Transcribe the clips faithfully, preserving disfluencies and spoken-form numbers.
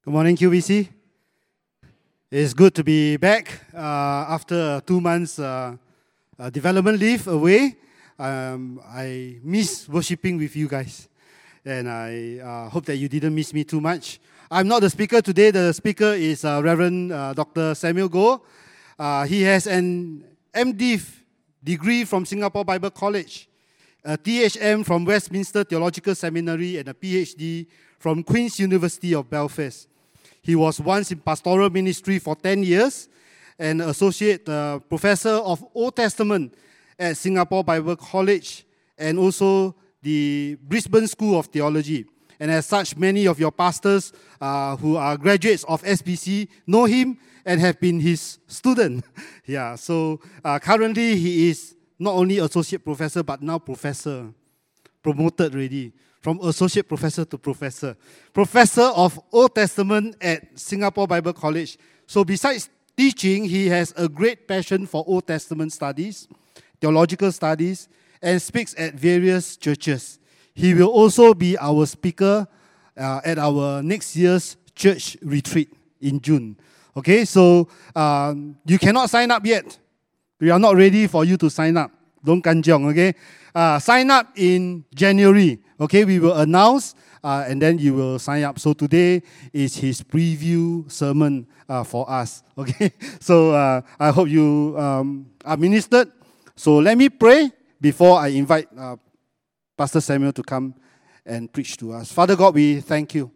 Good morning, Q B C. It's good to be back uh, after two months uh, uh, development leave away. Um, I miss worshiping with you guys, and I uh, hope that you didn't miss me too much. I'm not the speaker today. The speaker is uh, Reverend uh, Doctor Samuel Goh. Uh, he has an M Div degree from Singapore Bible College, a T H M from Westminster Theological Seminary, and a P H D from Queen's University of Belfast. He was once in pastoral ministry for ten years and associate uh, professor of Old Testament at Singapore Bible College and also the Brisbane School of Theology. And as such, many of your pastors uh, who are graduates of S B C know him and have been his student. yeah, so uh, currently he is not only associate professor but now professor, promoted already. From associate professor to professor. Professor of Old Testament at Singapore Bible College. So besides teaching, he has a great passion for Old Testament studies, theological studies, and speaks at various churches. He will also be our speaker uh, at our next year's church retreat in June. Okay, so um, you cannot sign up yet. We are not ready for you to sign up. Don't kanjiong, okay? Uh, sign up in January. Okay, we will announce uh, and then you will sign up. So today is his preview sermon uh, for us. Okay, so uh, I hope you um, are ministered. So let me pray before I invite uh, Pastor Samuel to come and preach to us. Father God, we thank you.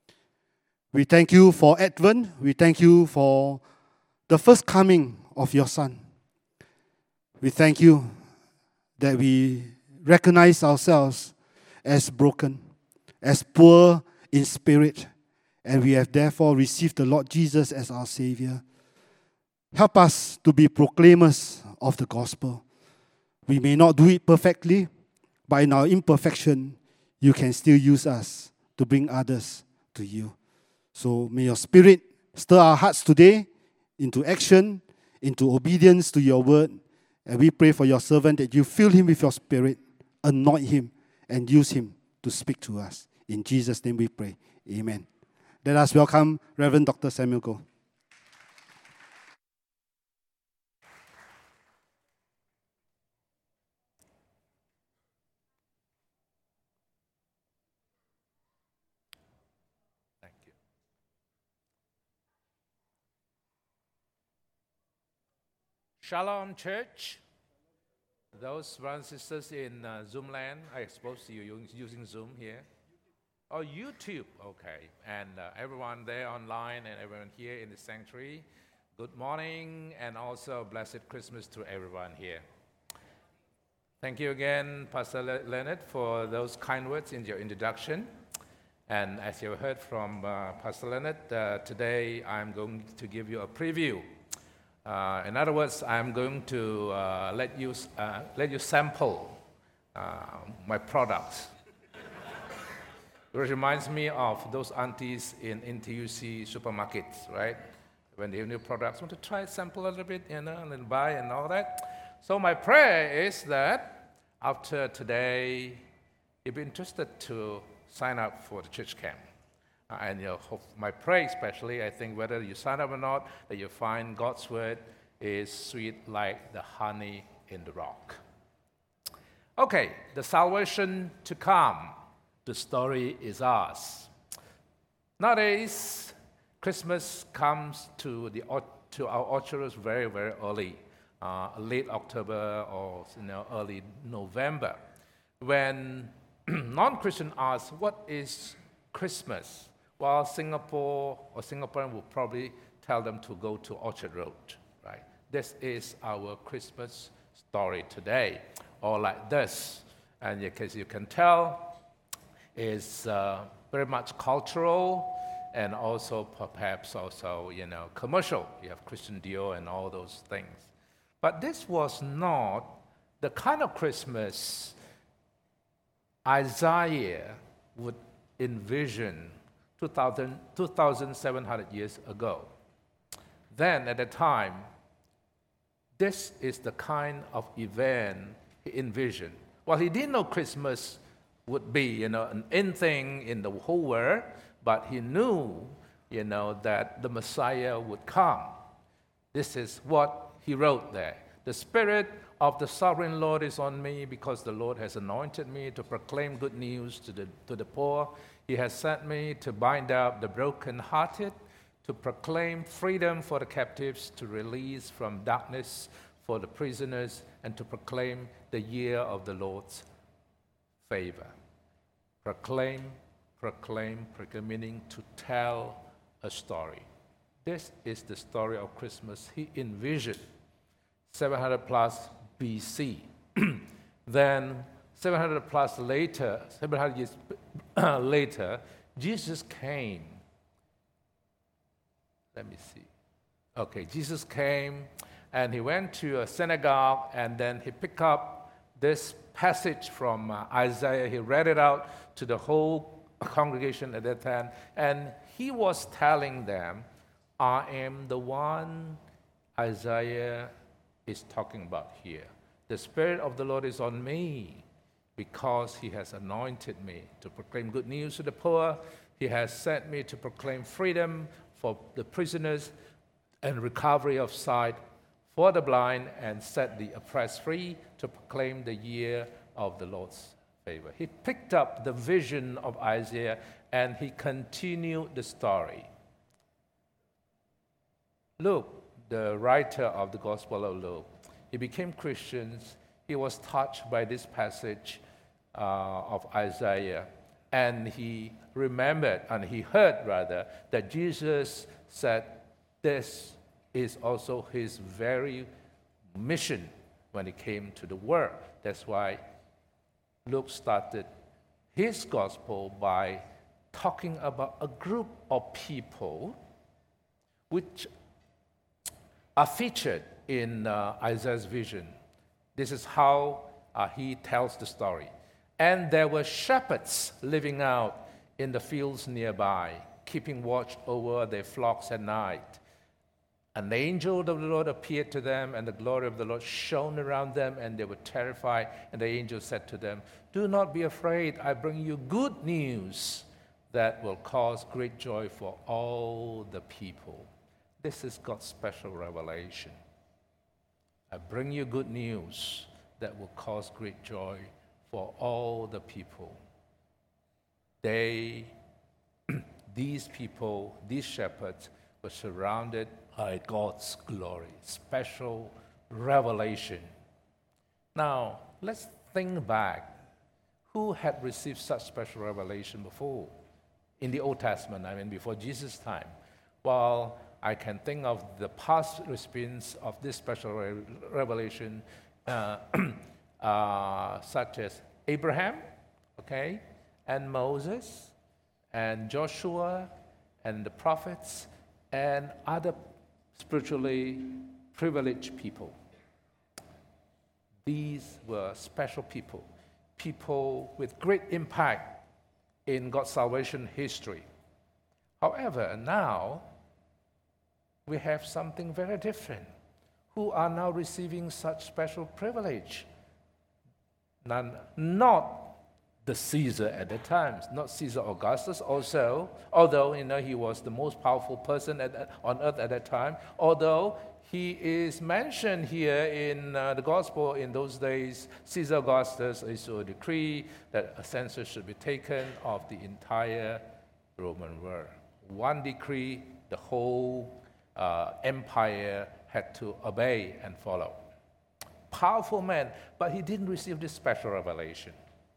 We thank you for Advent. We thank you for the first coming of your Son. We thank you that we recognize ourselves as broken, as poor in spirit, and we have therefore received the Lord Jesus as our Savior. Help us to be proclaimers of the gospel. We may not do it perfectly, but in our imperfection, you can still use us to bring others to you. So may your Spirit stir our hearts today into action, into obedience to your word, and we pray for your servant that you fill him with your Spirit, anoint him, and use him to speak to us. In Jesus' name we pray. Amen. Let us welcome Reverend Doctor Samuel Goh. Thank you. Shalom, church. Those brothers and sisters in uh, Zoom land, I suppose you're using Zoom here. Oh, YouTube, okay. And uh, everyone there online and everyone here in the sanctuary, good morning and also blessed Christmas to everyone here. Thank you again, Pastor Le- Leonard, for those kind words in your introduction. And as you heard from uh, Pastor Leonard, uh, today I'm going to give you a preview. Uh, in other words, I'm going to uh, let you uh, let you sample uh, my products. It reminds me of those aunties in N T U C supermarkets, right? When they have new products, want to try sample a little bit, you know, and then buy and all that. So my prayer is that after today, you'll be interested to sign up for the church camp. Uh, and you know, hope, my prayer especially, I think whether you sign up or not, that you find God's word is sweet like the honey in the rock. Okay, the salvation to come. The story is ours. Nowadays, Christmas comes to the to our orchards very, very early, uh, late October or you know, early November. When non-Christian ask, what is Christmas? Well, Singapore or Singaporean will probably tell them to go to Orchard Road, right? This is our Christmas story today, or like this. And as you can tell, is uh, very much cultural and also perhaps also, you know, commercial. You have Christian Dior and all those things. But this was not the kind of Christmas Isaiah would envision two thousand, two thousand seven hundred years ago. Then, at the time, this is the kind of event he envisioned. Well, he didn't know Christmas would be, you know, an end thing in the whole world, but he knew you know, that the Messiah would come. This is what he wrote there. The Spirit of the Sovereign Lord is on me because the Lord has anointed me to proclaim good news to the, to the poor. He has sent me to bind up the brokenhearted, to proclaim freedom for the captives, to release from darkness for the prisoners, and to proclaim the year of the Lord's favor. Proclaim, proclaim, proclaim, meaning to tell a story. This is the story of Christmas he envisioned seven hundred plus B C. Then seven hundred plus later, seven hundred years later, Jesus came. Let me see. Okay, Jesus came and he went to a synagogue and then he picked up this passage from uh, Isaiah. He read it out to the whole congregation at that time, and he was telling them, I am the one Isaiah is talking about here. The Spirit of the Lord is on me because he has anointed me to proclaim good news to the poor. He has sent me to proclaim freedom for the prisoners and recovery of sight for the blind, and set the oppressed free, to proclaim the year of the Lord's favor. He picked up the vision of Isaiah and he continued the story. Luke, the writer of the Gospel of Luke, he became Christian. He was touched by this passage uh, of Isaiah, and he remembered, and he heard rather, that Jesus said this is also his very mission when he came to the world. That's why Luke started his gospel by talking about a group of people which are featured in uh, Isaiah's vision. This is how uh, he tells the story. And there were shepherds living out in the fields nearby, keeping watch over their flocks at night. An angel of the Lord appeared to them, and the glory of the Lord shone around them, and they were terrified. And the angel said to them, do not be afraid. I bring you good news that will cause great joy for all the people. This is God's special revelation. I bring you good news that will cause great joy for all the people. They, these people, these shepherds, were surrounded by God's glory, special revelation. Now, let's think back. Who had received such special revelation before? In the Old Testament, I mean, before Jesus' time. Well, I can think of the past recipients of this special re- revelation, uh, uh, such as Abraham, okay, and Moses, and Joshua, and the prophets, and other spiritually privileged people. These were special people, people with great impact in God's salvation history. However, now we have something very different. Who are now receiving such special privilege? None, not the Caesar at the time, not Caesar Augustus also, although you know he was the most powerful person at, on earth at that time, although he is mentioned here in uh, the gospel in those days. Caesar Augustus issued a decree that a census should be taken of the entire Roman world. One decree, the whole uh, empire had to obey and follow. Powerful man, but he didn't receive this special revelation.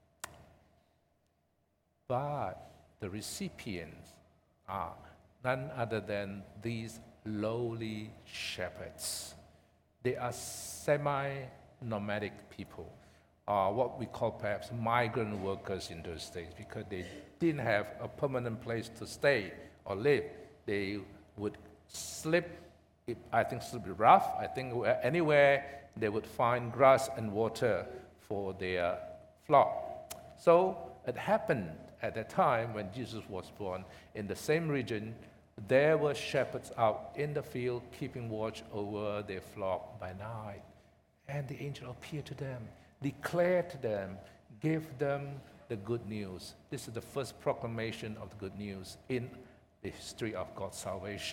But the recipients are none other than these lowly shepherds. They are semi-nomadic people, or what we call perhaps migrant workers in those days, because they didn't have a permanent place to stay or live. They would slip, I think slip rough, I think anywhere they would find grass and water for their flock. So it happened at the time when Jesus was born, in the same region, there were shepherds out in the field keeping watch over their flock by night. And the angel appeared to them, declared to them, gave them the good news. This is the first proclamation of the good news in the history of God's salvation.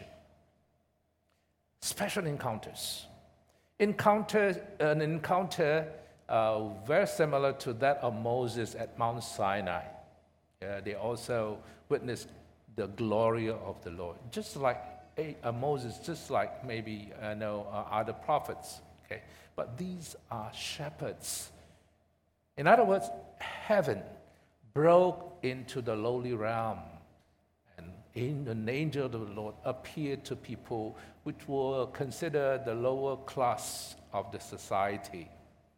Special encounters. Encounter, an encounter uh, very similar to that of Moses at Mount Sinai. Uh, they also witnessed the glory of the Lord, just like uh, Moses, just like maybe I uh, know uh, other prophets. Okay, but these are shepherds. In other words, heaven broke into the lowly realm, and an angel of the Lord appeared to people which were considered the lower class of the society.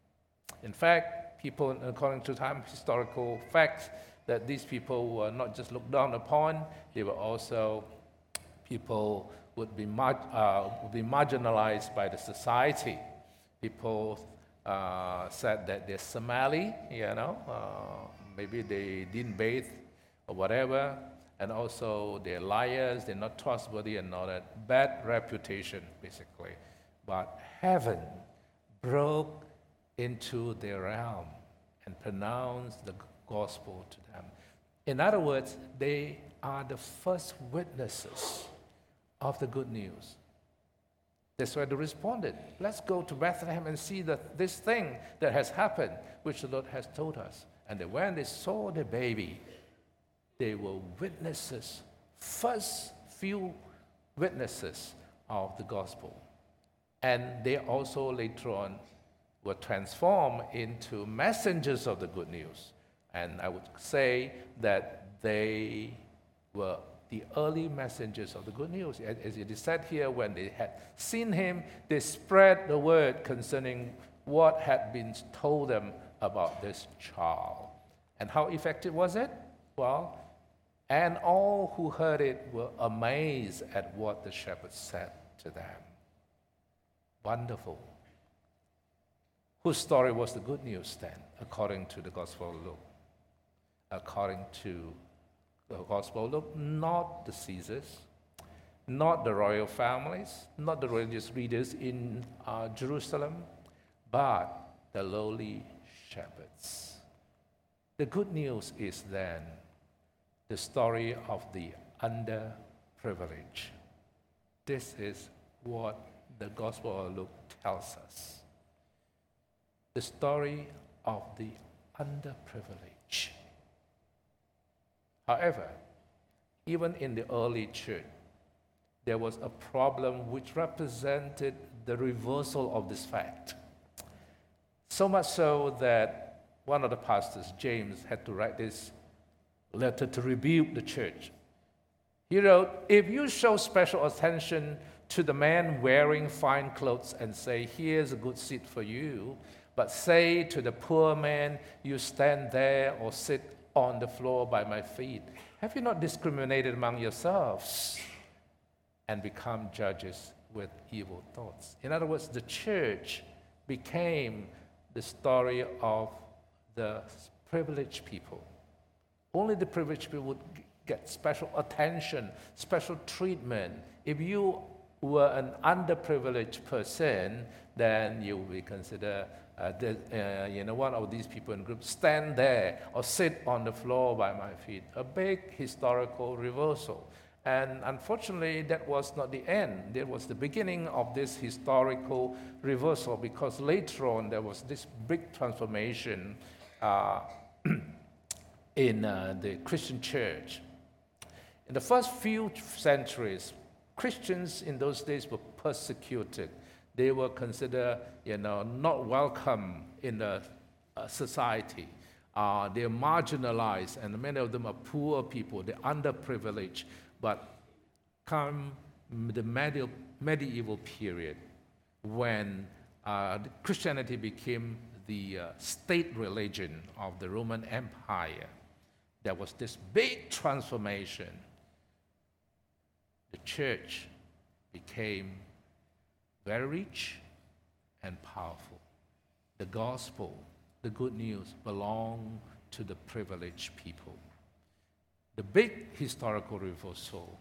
In fact, people, according to time historical facts, that these people were not just looked down upon, they were also people would be, mar- uh, would be marginalized by the society. People uh, said that they're Somali, you know, uh, maybe they didn't bathe or whatever, and also they're liars, they're not trustworthy and all that. Bad reputation, basically. But heaven broke into their realm and pronounced the gospel to them. In other words, they are the first witnesses of the good news. That's why they responded. Let's go to Bethlehem and see that this thing that has happened, which the Lord has told us. And when they saw the baby, they were witnesses, first few witnesses of the gospel. And they also later on were transformed into messengers of the good news. And I would say that they were the early messengers of the good news. As it is said here, when they had seen him, they spread the word concerning what had been told them about this child. And how effective was it? Well, and all who heard it were amazed at what the shepherds said to them. Wonderful. Whose story was the good news then, according to the Gospel of Luke? According to the Gospel of Luke, not the Caesars, not the royal families, not the religious leaders in uh, Jerusalem, but the lowly shepherds. The good news is then the story of the underprivileged. This is what the Gospel of Luke tells us. The story of the underprivileged. However, even in the early church, there was a problem which represented the reversal of this fact. So much so that one of the pastors, James, had to write this letter to rebuke the church. He wrote, "If you show special attention to the man wearing fine clothes and say, 'Here's a good seat for you,' but say to the poor man, 'You stand there or sit on the floor by my feet,' have you not discriminated among yourselves and become judges with evil thoughts?" In other words, the church became the story of the privileged people. Only the privileged people would get special attention, special treatment. If you were an underprivileged person, then you will be considered uh, the, uh, you know, one of these people in the group, stand there or sit on the floor by my feet. A big historical reversal. And unfortunately, that was not the end. That was the beginning of this historical reversal, because later on there was this big transformation uh, in uh, the Christian church. In the first few centuries, Christians in those days were persecuted. They were considered, you know, not welcome in the uh, society. Uh, they're marginalized, and many of them are poor people. They're underprivileged. But come the medieval, medieval period, when uh, Christianity became the uh, state religion of the Roman Empire, there was this big transformation. The church became very rich and powerful. The gospel, the good news, belonged to the privileged people. The big historical reversal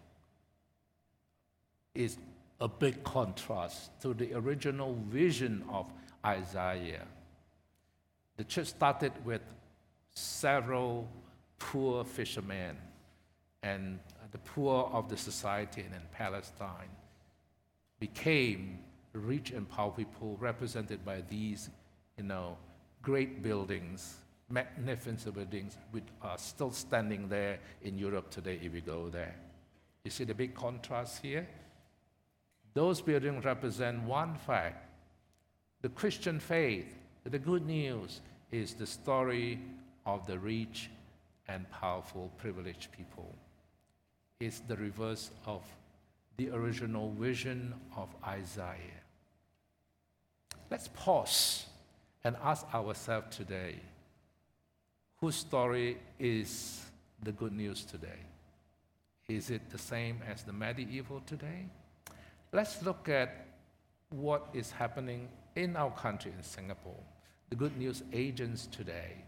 is a big contrast to the original vision of Isaiah. The church started with several poor fishermen, and the poor of the society in Palestine became rich and powerful people represented by these, you know, great buildings, magnificent buildings, which are still standing there in Europe today if you go there. You see the big contrast here? Those buildings represent one fact. The Christian faith, the good news, is the story of the rich and powerful, privileged people. It's the reverse of the original vision of Isaiah. Let's pause and ask ourselves today, whose story is the good news today? Is it the same as the medieval today? Let's look at what is happening in our country, in Singapore. The good news agents today.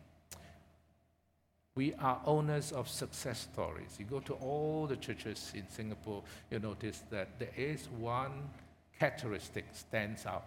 We are owners of success stories. You go to all the churches in Singapore, you notice that there is one characteristic stands out.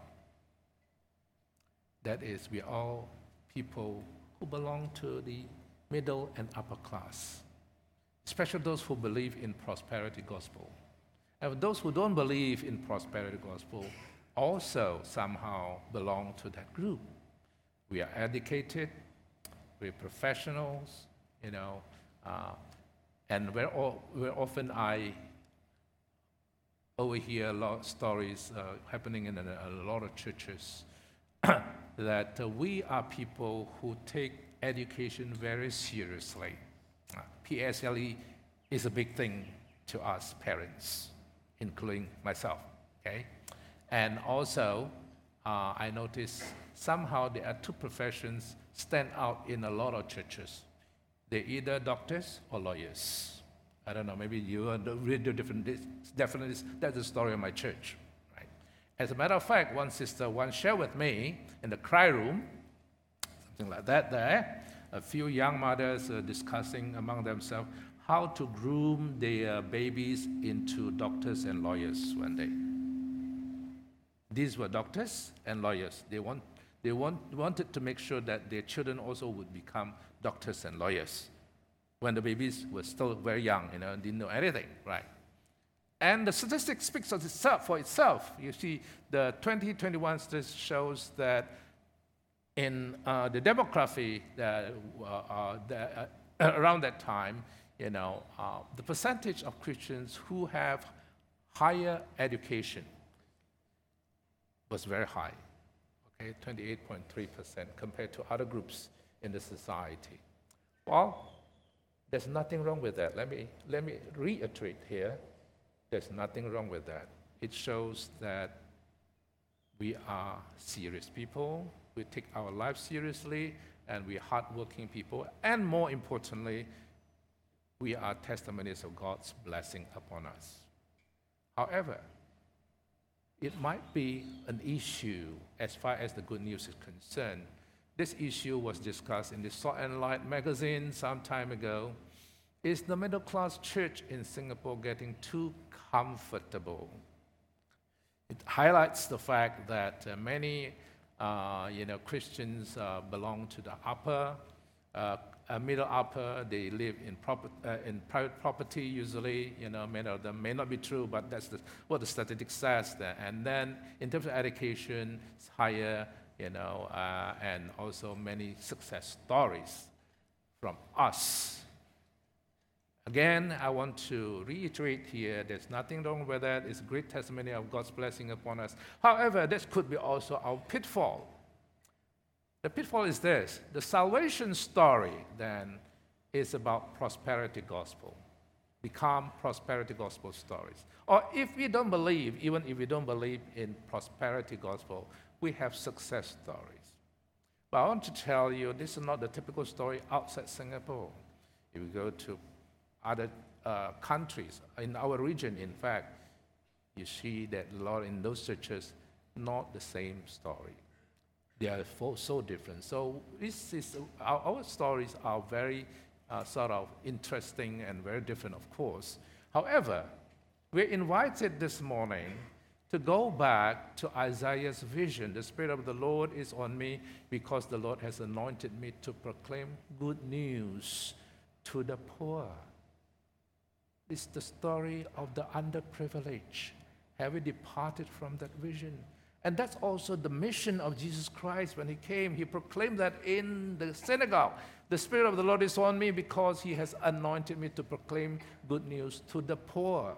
That is, we are all people who belong to the middle and upper class, especially those who believe in prosperity gospel. And those who don't believe in prosperity gospel also somehow belong to that group. We are educated, we're professionals, you know, uh, and very, very often I overhear a lot of stories uh, happening in a, a lot of churches that uh, we are people who take education very seriously. Uh, P S L E is a big thing to us parents, including myself, okay? And also, uh, I notice somehow there are two professions stand out in a lot of churches. They're either doctors or lawyers. I don't know, maybe you are read the different, definitely that's the story of my church, right? As a matter of fact, one sister once shared with me in the cry room, something like that there, a few young mothers uh, discussing among themselves how to groom their babies into doctors and lawyers one day. These were doctors and lawyers. They, want, they want, wanted to make sure that their children also would become doctors and lawyers when the babies were still very young, you know, and didn't know anything, right? And the statistic speaks of itself, for itself. You see, the twenty twenty-one statistic shows that in uh, the demography that, uh, uh, that, uh, around that time, you know, uh, the percentage of Christians who have higher education was very high, okay, twenty-eight point three percent compared to other groups in the society. Well, there's nothing wrong with that. Let me, let me reiterate here. There's nothing wrong with that. It shows that we are serious people, we take our lives seriously, and we're hardworking people, and more importantly, we are testimonies of God's blessing upon us. However, it might be an issue as far as the good news is concerned. This issue was discussed in the Salt and Light magazine some time ago. Is the middle class church in Singapore getting too comfortable? It highlights the fact that uh, many uh, you know, Christians uh, belong to the upper, uh, uh, middle upper. They live in, proper, uh, in private property usually. You know, many of them may not be true, but that's the, what the statistics says there. And then in terms of education, it's higher, you know, uh, and also many success stories from us. Again, I want to reiterate here, there's nothing wrong with that. It's a great testimony of God's blessing upon us. However, this could be also our pitfall. The pitfall is this: the salvation story, then, is about prosperity gospel. Become prosperity gospel stories. Or if we don't believe, even if we don't believe in prosperity gospel, we have success stories. But I want to tell you, this is not the typical story outside Singapore. If you go to other uh, countries, in our region, in fact, you see that a lot in those churches, not the same story. They are so different. So this is, our, our stories are very uh, sort of interesting and very different, of course. However, we're invited this morning to go back to Isaiah's vision. The Spirit of the Lord is on me because the Lord has anointed me to proclaim good news to the poor. It's the story of the underprivileged. Have we departed from that vision? And that's also the mission of Jesus Christ when he came. He proclaimed that in the synagogue. The Spirit of the Lord is on me because he has anointed me to proclaim good news to the poor.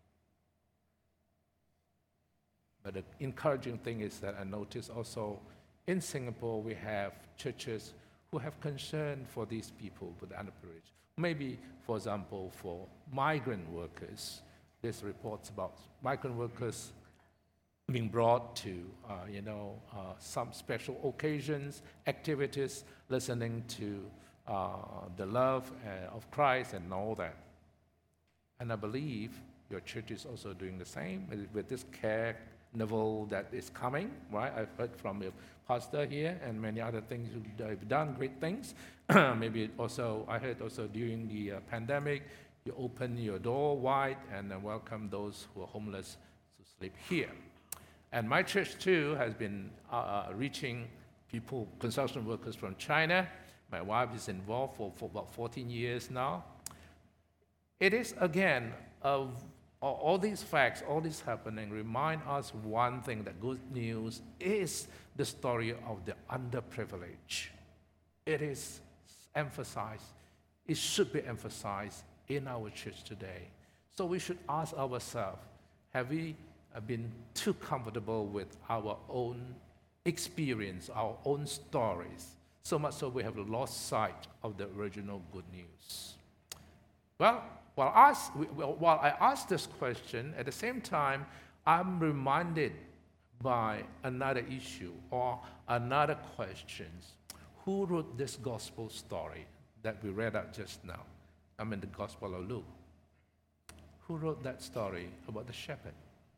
But the encouraging thing is that I notice also in Singapore we have churches who have concern for these people with the underprivileged. Maybe, for example, for migrant workers. There's reports about migrant workers being brought to, uh, you know, uh, some special occasions, activities, listening to uh, the love uh, of Christ and all that. And I believe your church is also doing the same with, with this carnival that is coming, right? I've heard from your pastor here and many other things who've done great things. Maybe also, I heard also during the uh, pandemic, you open your door wide and uh, welcome those who are homeless to sleep here. And my church, too, has been uh, reaching people, construction workers from China. My wife is involved for, for about fourteen years now. It is, again, of all these facts, all this happening, remind us one thing, that good news is the story of the underprivileged. It is emphasized, it should be emphasized in our church today. So we should ask ourselves, have we been too comfortable with our own experience, our own stories, so much so we have lost sight of the original good news? Well, while I, ask, while I ask this question, at the same time, I'm reminded by another issue or another question. Who wrote this gospel story that we read out just now? I mean the Gospel of Luke. Who wrote that story about the shepherd?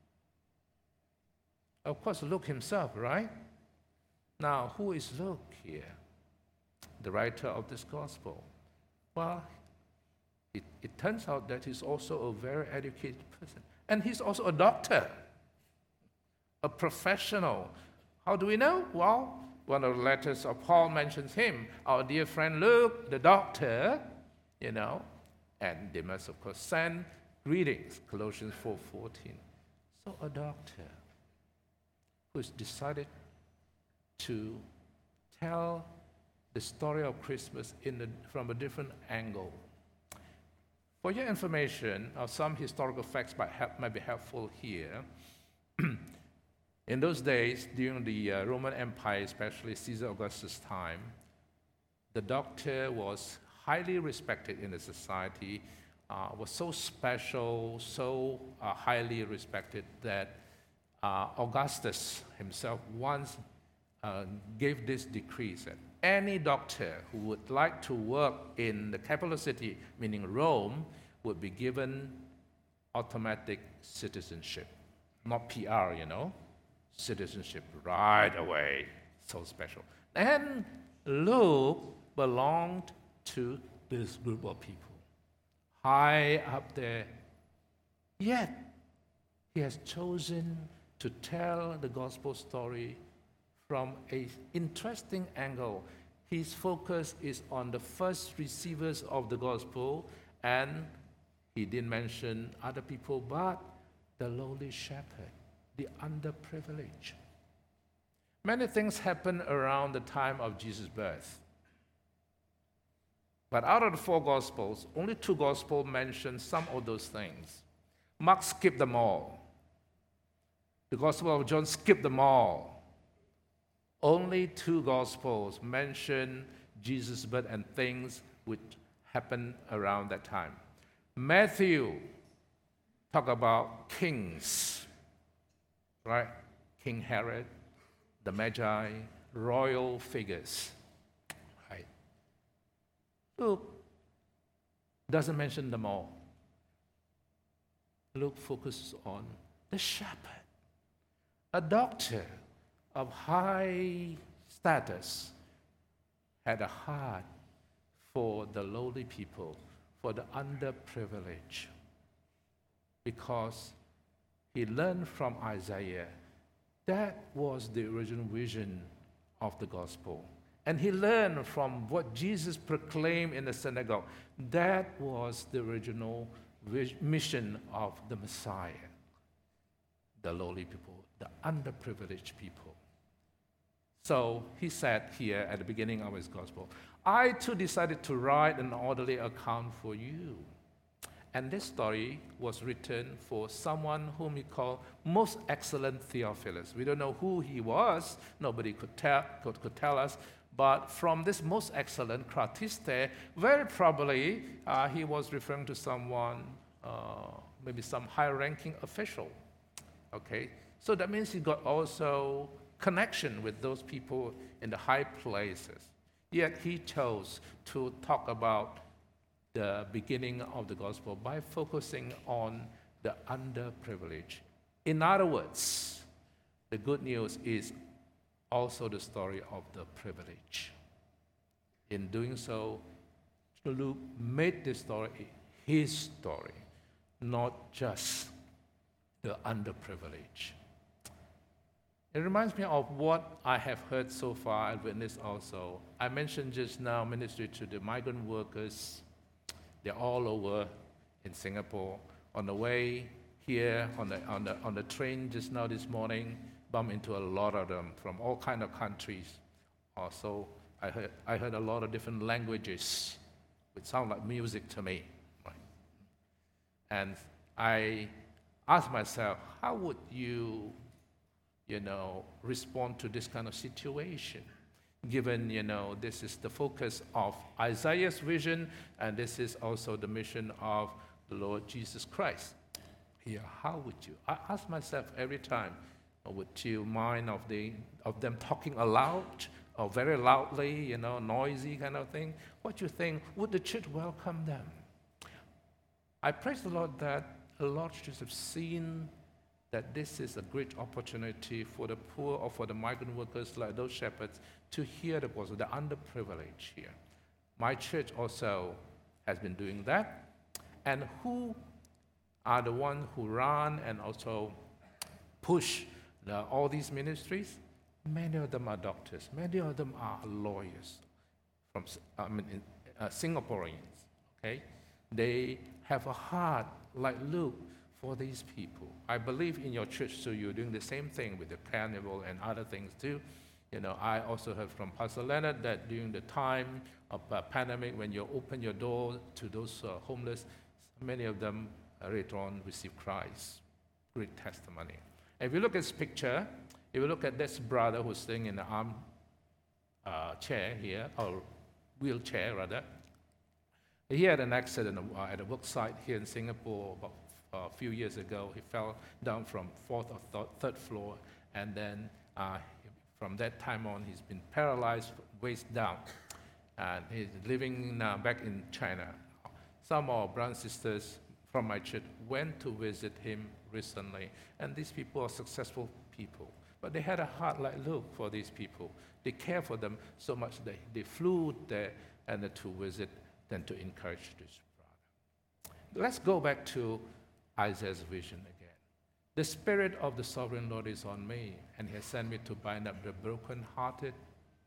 Of course, Luke himself, right? Now, who is Luke here? The writer of this gospel. Well, it, it turns out that he's also a very educated person. And he's also a doctor, a professional. How do we know? Well, one of the letters of Paul mentions him, our dear friend Luke, the doctor, you know, and they must, of course, send greetings, Colossians four fourteen. So a doctor who's decided to tell the story of Christmas in the, from a different angle. For your information, uh, some historical facts might, help, might be helpful here. In those days, during the uh, Roman Empire, especially Caesar Augustus' time, the doctor was highly respected in the society, uh, was so special, so uh, highly respected that uh, Augustus himself once uh, gave this decree that any doctor who would like to work in the capital city, meaning Rome, would be given automatic citizenship. Not P R, you know, citizenship right away. So special. And Luke belonged to this group of people, high up there. Yet, he has chosen to tell the gospel story from an interesting angle. His focus is on the first receivers of the gospel, and he didn't mention other people, but the lowly shepherd, the underprivileged. Many things happen around the time of Jesus' birth. But out of the four Gospels, only two Gospels mention some of those things. Mark skipped them all. The Gospel of John skipped them all. Only two Gospels mention Jesus' birth and things which happened around that time. Matthew talk about kings, right? King Herod, the Magi, royal figures. Right? Luke doesn't mention them all. Luke focuses on the shepherd, a doctor of high status, had a heart for the lowly people, for the underprivileged, because he learned from Isaiah that was the original vision of the gospel. And he learned from what Jesus proclaimed in the synagogue. That was the original vis- mission of the Messiah, the lowly people, the underprivileged people. So he said here at the beginning of his gospel, I too decided to write an orderly account for you. And this story was written for someone whom he called Most Excellent Theophilus. We don't know who he was. Nobody could tell, could, could tell us. But from this Most Excellent, Kratiste, very probably uh, he was referring to someone, uh, maybe some high-ranking official. Okay? So that means he got also connection with those people in the high places. Yet he chose to talk about the beginning of the gospel by focusing on the underprivileged. In other words, the good news is also the story of the privilege. In doing so, Luke made this story his story, not just the underprivileged. It reminds me of what I have heard so far and witnessed also. I mentioned just now ministry to the migrant workers. They're all over in Singapore. On the way here, on the, on the, on the train just now this morning, bumped into a lot of them from all kinds of countries. Also, I heard, I heard a lot of different languages, which sound like music to me. Right? And I asked myself, how would you, you know, respond to this kind of situation? Given, you know, this is the focus of Isaiah's vision, and this is also the mission of the Lord Jesus Christ. Here, how would you? I ask myself every time, would you mind of, the, of them talking aloud, or very loudly, you know, noisy kind of thing? What do you think? Would the church welcome them? I praise the Lord that a lot of churches have seen that this is a great opportunity for the poor or for the migrant workers like those shepherds to hear the gospel, the underprivileged here. My church also has been doing that. And who are the ones who run and also push the, all these ministries? Many of them are doctors. Many of them are lawyers from I mean, uh, Singaporeans. Okay, they have a heart like Luke for these people. I believe in your church, so you're doing the same thing with the carnival and other things too. You know, I also heard from Pastor Leonard that during the time of uh, pandemic, when you open your door to those uh, homeless, many of them uh, later on received Christ. Great testimony. If you look at this picture, if you look at this brother who's sitting in the arm uh, chair here, or wheelchair rather, he had an accident uh, at a work site here in Singapore about a few years ago. He fell down from fourth or th- third floor, and then uh, from that time on, he's been paralyzed waist down, and he's living uh, back in China. Some of our brothers and sisters from my church went to visit him recently, and these people are successful people, but they had a heart like Luke for these people. They care for them so much that they flew there and to visit, then to encourage this brother. Let's go back to Isaiah's vision again. The Spirit of the Sovereign Lord is on me, and He has sent me to bind up the brokenhearted,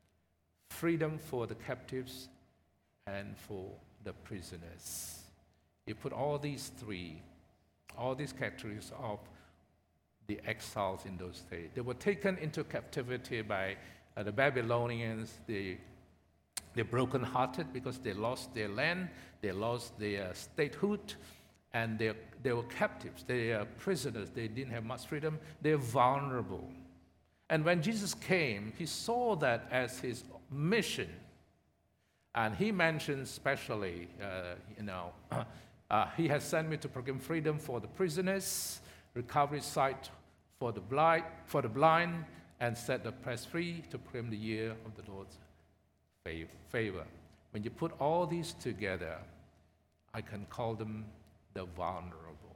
freedom for the captives, and for the prisoners. He put all these three, all these categories of the exiles in those days. They were taken into captivity by uh, the Babylonians. They, they're brokenhearted because they lost their land, they lost their statehood, and they, they were captives, they are prisoners, they didn't have much freedom, they're vulnerable. And when Jesus came, he saw that as his mission. And he mentioned especially, uh, you know, uh, he has sent me to proclaim freedom for the prisoners, recovery sight for the blind, for the blind, and set the oppressed free, to proclaim the year of the Lord's favor. When you put all these together, I can call them the vulnerable.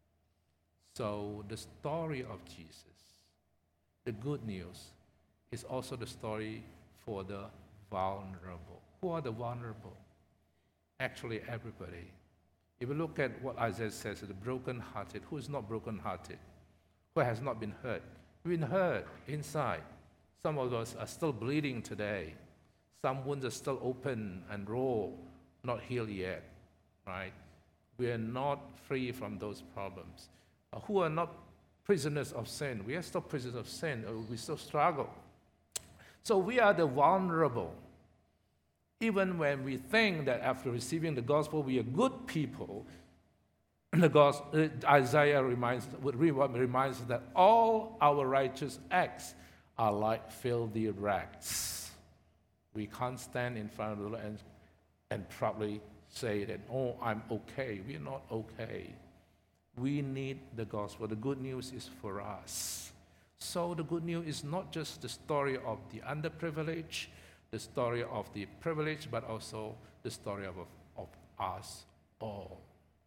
So the story of Jesus, the good news, is also the story for the vulnerable. Who are the vulnerable? Actually, everybody. If you look at what Isaiah says, the brokenhearted, who is not brokenhearted? Who has not been hurt? We've been hurt inside. Some of us are still bleeding today. Some wounds are still open and raw, not healed yet, right? We are not free from those problems. Uh, who are not prisoners of sin. We are still prisoners of sin. Uh, we still struggle. So we are the vulnerable. Even when we think that after receiving the gospel, we are good people, the gospel, Isaiah reminds, reminds us that all our righteous acts are like filthy rags. We can't stand in front of the Lord and, and proudly say that, oh, I'm okay. We're not okay. We need the gospel. The good news is for us. So the good news is not just the story of the underprivileged, the story of the privileged, but also the story of, of us all.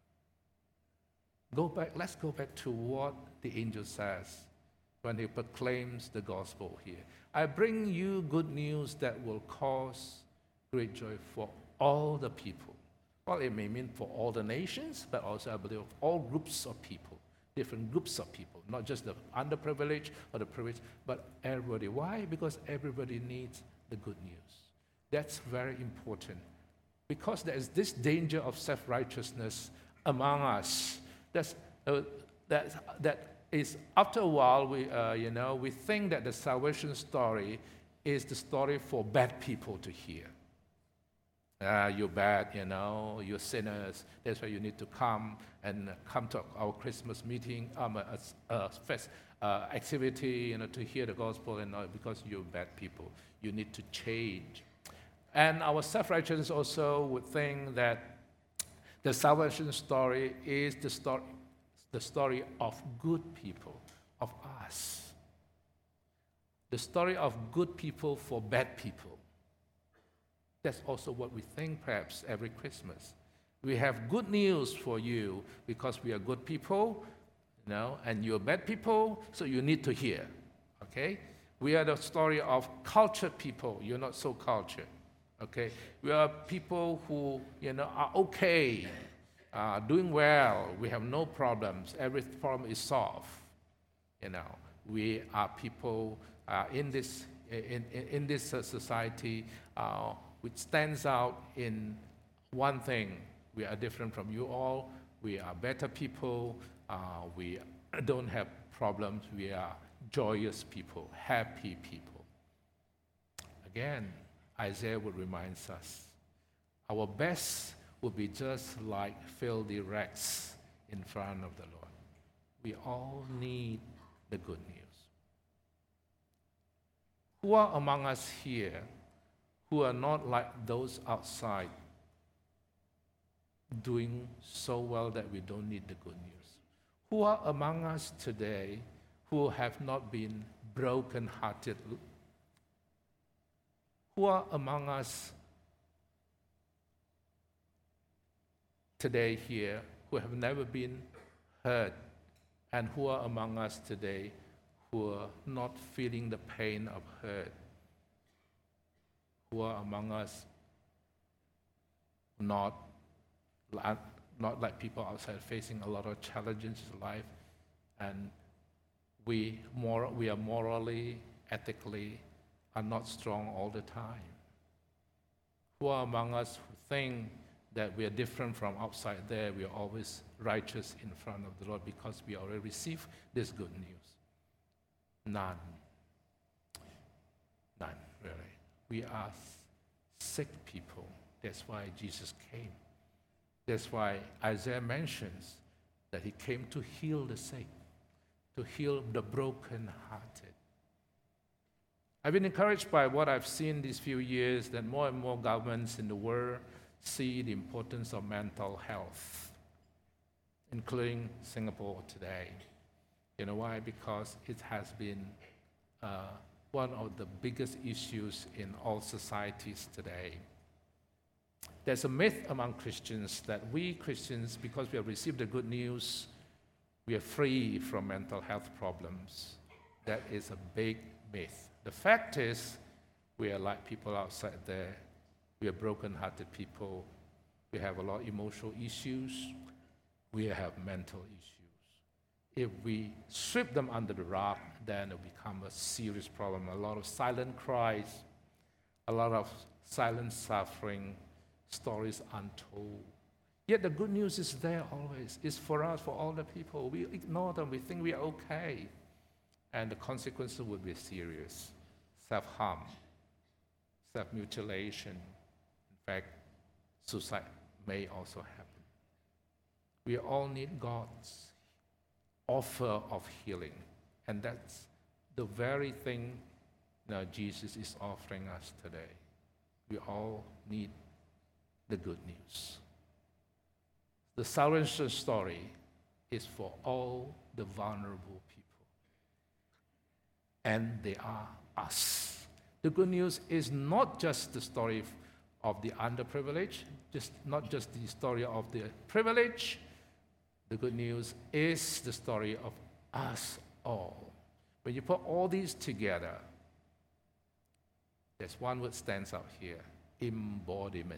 Go back, let's go back to what the angel says when he proclaims the gospel here. I bring you good news that will cause great joy for all the people. Well, it may mean for all the nations, but also, I believe, of all groups of people, different groups of people, not just the underprivileged or the privileged, but everybody. Why? Because everybody needs the good news. That's very important. Because there is this danger of self-righteousness among us. That's, uh, that, that is, after a while, we, uh, you know, we think that the salvation story is the story for bad people to hear. Uh, you're bad, you know, you're sinners. That's why you need to come and come to our Christmas meeting, um, a, a fest, uh, activity, you know, to hear the gospel, and uh, because you're bad people, you need to change. And our self-righteousness also would think that the salvation story is the story, the story of good people, of us. The story of good people for bad people. That's also what we think perhaps every Christmas. We have good news for you because we are good people, you know, and you're bad people, so you need to hear, okay? We are the story of cultured people. You're not so cultured, okay? We are people who, you know, are okay, uh, doing well. We have no problems. Every problem is solved, you know. We are people uh, in this in in, in this uh, society. Uh, which stands out in one thing. We are different from you all. We are better people. Uh, we don't have problems. We are joyous people, happy people. Again, Isaiah would remind us, our best would be just like filthy rags in front of the Lord. We all need the good news. Who are among us here who are not like those outside, doing so well that we don't need the good news? Who are among us today who have not been broken-hearted? Who are among us today here who have never been hurt? And who are among us today who are not feeling the pain of hurt? Who are among us not, not like people outside facing a lot of challenges in life, and we, more, we are morally, ethically, are not strong all the time? Who are among us who think that we are different from outside there, we are always righteous in front of the Lord because we already received this good news? None. None, really. We are sick people. That's why Jesus came. That's why Isaiah mentions that he came to heal the sick, to heal the broken-hearted. I've been encouraged by what I've seen these few years, that more and more governments in the world see the importance of mental health, including Singapore today. You know why? Because it has been uh, one of the biggest issues in all societies today. There's a myth among Christians that we Christians, because we have received the good news, we are free from mental health problems. That is a big myth. The fact is, we are like people outside there. We are broken-hearted people. We have a lot of emotional issues. We have mental issues. If we sweep them under the rug, then it will become a serious problem. A lot of silent cries, a lot of silent suffering, stories untold. Yet the good news is there always. It's for us, for all the people. We ignore them. We think we are okay. And the consequences will be serious. Self-harm, self-mutilation. In fact, suicide may also happen. We all need God's offer of healing. And that's the very thing that Jesus is offering us today. We all need the good news. The salvation story is for all the vulnerable people. And they are us. The good news is not just the story of the underprivileged, just not just the story of the privileged. The good news is the story of us all. When you put all these together, there's one word stands out here: embodiment.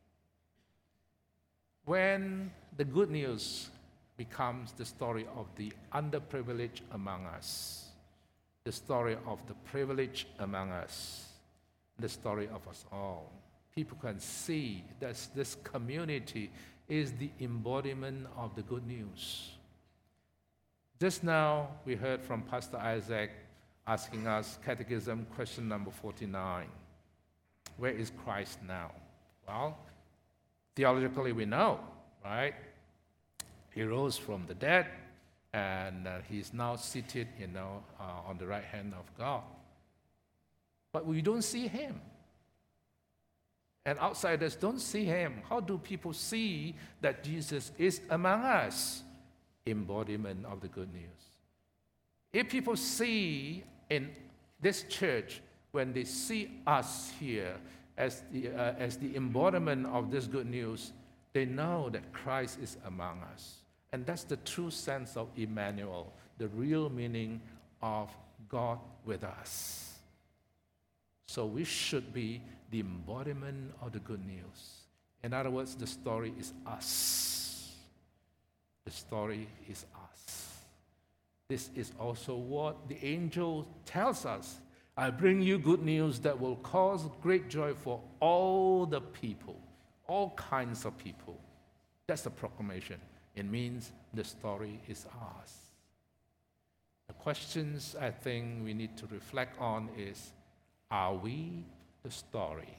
When the good news becomes the story of the underprivileged among us, the story of the privileged among us, the story of us all, people can see that this community is the embodiment of the good news. Just now, we heard from Pastor Isaac asking us Catechism question number forty-nine. Where is Christ now? Well, theologically we know, right? He rose from the dead, and uh, he's now seated, you know, uh, on the right hand of God. But we don't see him. And outsiders don't see him. How do people see that Jesus is among us? Embodiment of the good news. If people see in this church, when they see us here as the, uh, as the embodiment of this good news, they know that Christ is among us. And that's the true sense of Emmanuel, the real meaning of God with us. So we should be the embodiment of the good news. In other words, the story is us. The story is us. This is also what the angel tells us. I bring you good news that will cause great joy for all the people, all kinds of people. That's the proclamation. It means the story is ours. The questions I think we need to reflect on is, are we the story?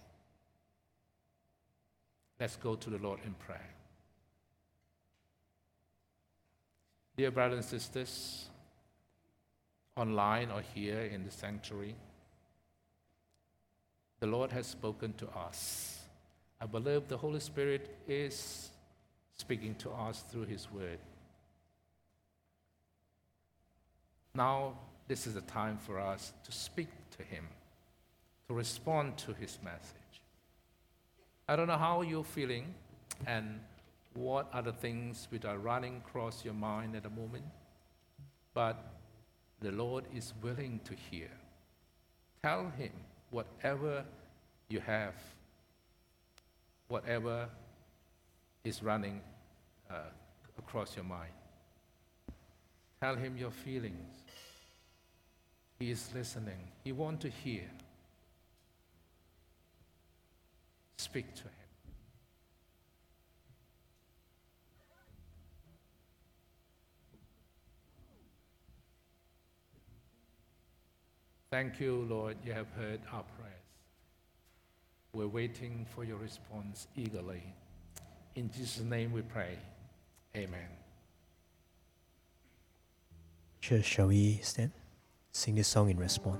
Let's go to the Lord in prayer. Dear brothers and sisters, online or here in the sanctuary, the Lord has spoken to us. I believe the Holy Spirit is speaking to us through His Word. Now, this is the time for us to speak to Him, to respond to His message. I don't know how you're feeling and what are the things which are running across your mind at the moment, but the Lord is willing to hear. Tell Him whatever you have, whatever is running uh, across your mind. Tell Him your feelings. He is listening. He wants to hear. Speak to Him. Thank you, Lord. You have heard our prayers. We're waiting for your response eagerly. In Jesus' name we pray. Amen. Church, shall we stand? Sing this song in response.